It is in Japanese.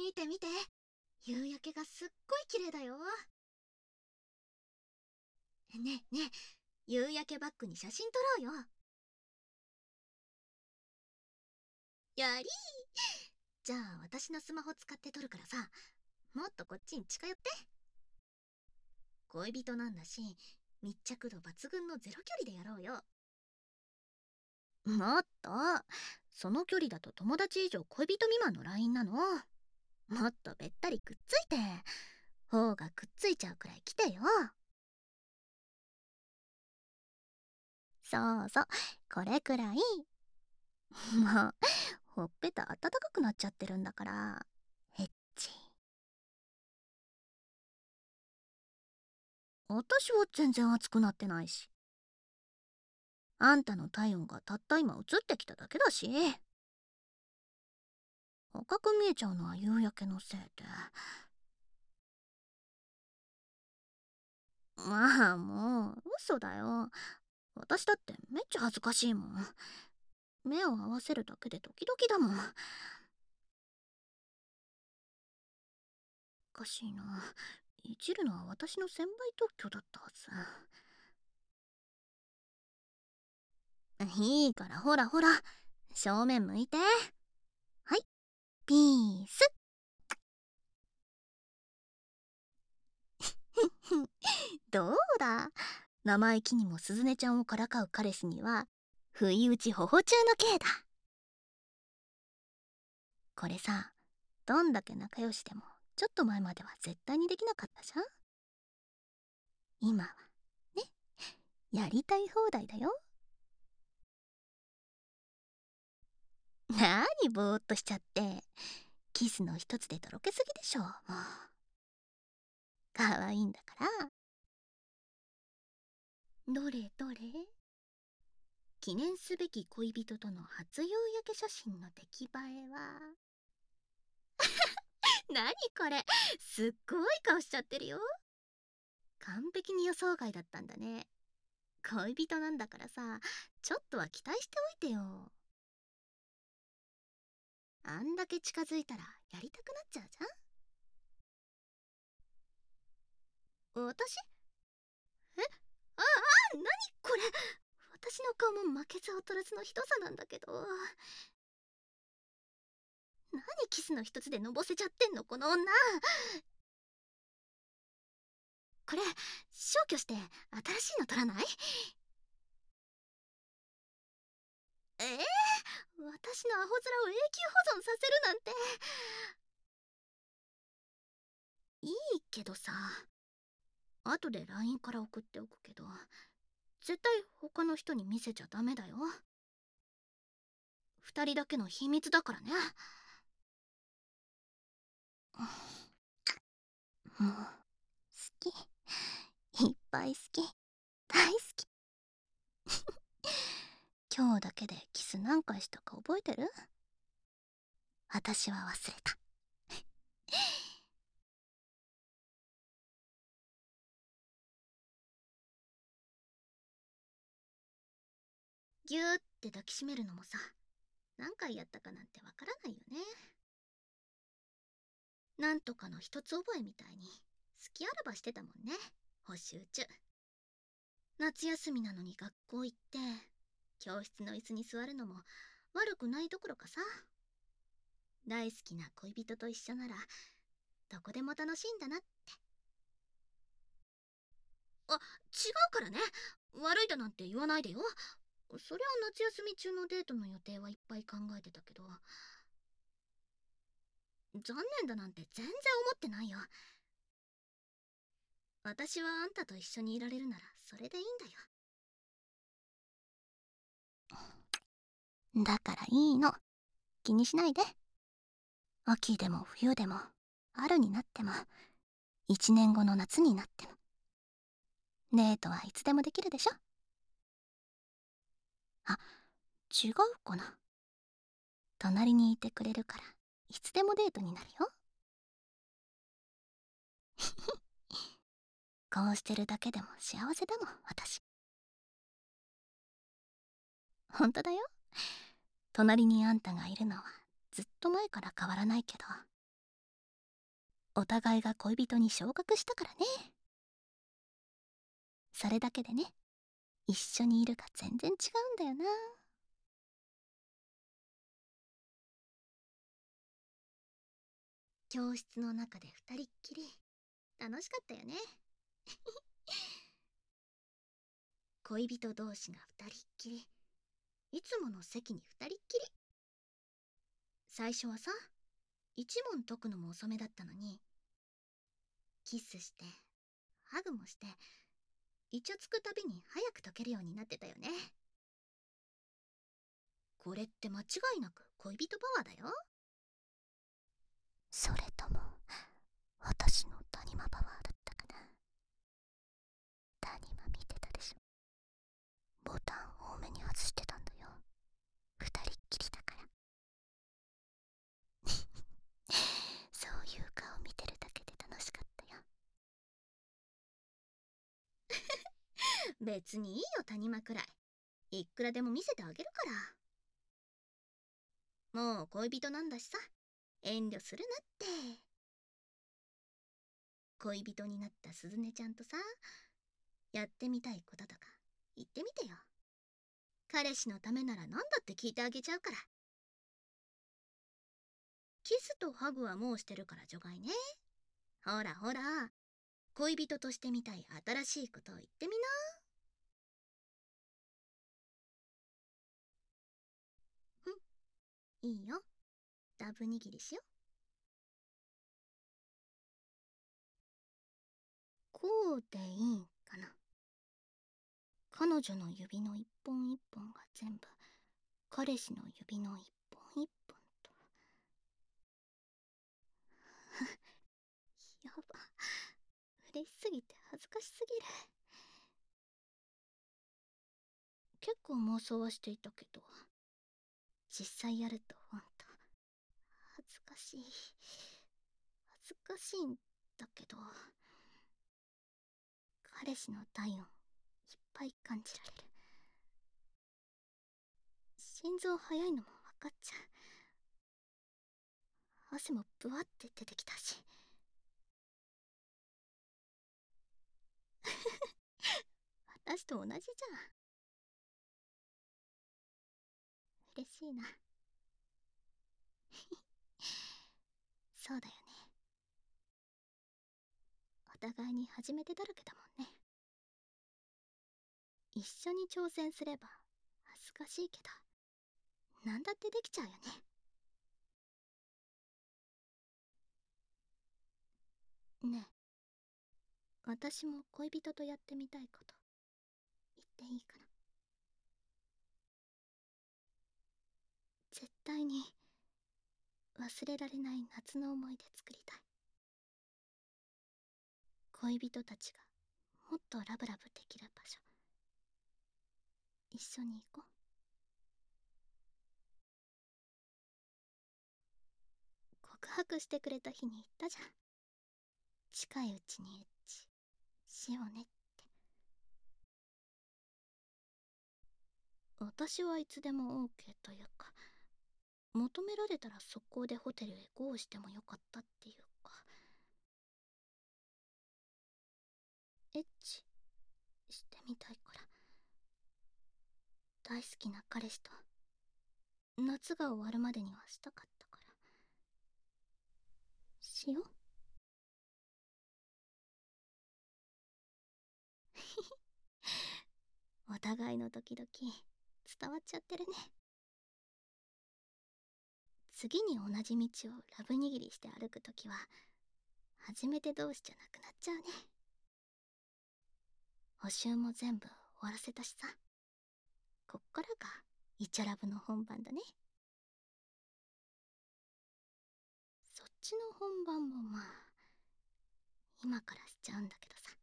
見て見て、夕焼けがすっごい綺麗だよ。ねえねえ、夕焼けバックに写真撮ろうよ。やりー。じゃあ私のスマホ使って撮るからさ、もっとこっちに近寄って。恋人なんだし、密着度抜群のゼロ距離でやろうよ。もっと、その距離だと友達以上恋人未満の LINE なの。もっとべったりくっついて、頬がくっついちゃうくらい来てよ。そうそう、これくらい。もう、ほっぺた温かくなっちゃってるんだから。へっち。私は全然熱くなってないし。あんたの体温がたった今移ってきただけだし。赤く見えちゃうのは夕焼けのせいで。まあもう、嘘だよ。私だってめっちゃ恥ずかしいもん。目を合わせるだけでドキドキだもん。おかしいな。いじるのは私の専売特許だったはず。いいからほらほら、正面向いて。はい、ピース。どうだ、生意気にも鈴音ちゃんをからかう彼氏には不意打ち頬中の刑だ。これさ、どんだけ仲良しでもちょっと前までは絶対にできなかったじゃん。今はね、やりたい放題だよ。なにぼーっとしちゃって。キスの一つでとろけすぎでしょ。もう可愛いんだから。どれどれ、記念すべき恋人との初夕焼け写真の出来栄えは。なにこれ、すっごい顔しちゃってるよ。完璧に予想外だったんだね。恋人なんだからさ、ちょっとは期待しておいてよ。あんだけ近づいたらやりたくなっちゃうじゃん。私、え、ああ、なにこれ。私の顔も負けず劣らずのひどさなんだけど。何キスの一つでのぼせちゃってんのこの女。これ消去して新しいの撮らない？私のアホ面を永久保存させるなんて。いいけどさ、後で LINE から送っておくけど、絶対他の人に見せちゃダメだよ。二人だけの秘密だからね。もう好き、いっぱい好き、大好き。今日だけでキス何回したか覚えてる？私は忘れた。ギューって抱きしめるのもさ、何回やったかなんてわからないよね。なんとかの一つ覚えみたいに好きあらばしてたもんね、補習中。夏休みなのに学校行って教室の椅子に座るのも悪くないどころかさ、大好きな恋人と一緒ならどこでも楽しいんだなって。あ、違うからね。悪いだなんて言わないでよ。そりゃ夏休み中のデートの予定はいっぱい考えてたけど、残念だなんて全然思ってないよ。私はあんたと一緒にいられるならそれでいいんだよ。だからいいの、気にしないで。秋でも冬でも春になっても一年後の夏になってもデートはいつでもできるでしょ。あ、違うかな。隣にいてくれるからいつでもデートになるよ。こうしてるだけでも幸せだもん私。ほんとだよ。隣にあんたがいるのはずっと前から変わらないけど、 お互いが恋人に昇格したからね。それだけでね、一緒にいるが全然違うんだよな。教室の中で二人っきり楽しかったよね。恋人同士が二人っきり、いつもの席に二人っきり。最初はさ、一問解くのも遅めだったのに、キスしてハグもして、イチャつくたびに早く解けるようになってたよね。これって間違いなく恋人パワーだよ。それとも私の谷間パワーだったかな。谷間見てたでしょ。ボタン多めに外してたんだよ。二人っきりだから。そういう顔見てるだけで楽しかったよ。別にいいよ、谷間くらい。いくらでも見せてあげるから。もう恋人なんだしさ、遠慮するなって。恋人になった鈴音ちゃんとさ、やってみたいこととか言ってみてよ。彼氏のためなら何だって聞いてあげちゃうから。キスとハグはもうしてるから除外ね。ほらほら、恋人としてみたい新しいことを言ってみな。いいよ。ダブ握りしよ。こうでいいかな。彼女の指の一本一本が全部彼氏の指の一本一本と。やば、嬉しすぎて恥ずかしすぎる。結構妄想はしていたけど、実際やるとほんと恥ずかしい。恥ずかしいんだけど、彼氏の体温いっぱい感じられる。心臓速いのも分かっちゃう。汗もブワって出てきたし。私と同じじゃん。嬉しいな。そうだよね。お互いに初めてだらけだもんね。一緒に挑戦すれば恥ずかしいけど、なんだってできちゃうよね。ねえ、私も恋人とやってみたいこと言っていいかな。絶対に忘れられない夏の思い出作りたい。恋人たちがもっとラブラブできる場所、一緒に行こう。告白してくれた日に言ったじゃん。近いうちにエッチしようねって。私はいつでも OK というか、求められたら速攻でホテルへゴーしてもよかったっていうか。エッチしてみたいから。大好きな彼氏と夏が終わるまでにはしたかったから。しよう。お互いのドキドキ伝わっちゃってるね。次に同じ道をラブ握りして歩くときは初めて同士じゃなくなっちゃうね。補習も全部終わらせたしさ、こっからがイチャラブの本番だね。そっちの本番もまあ今からしちゃうんだけどさ。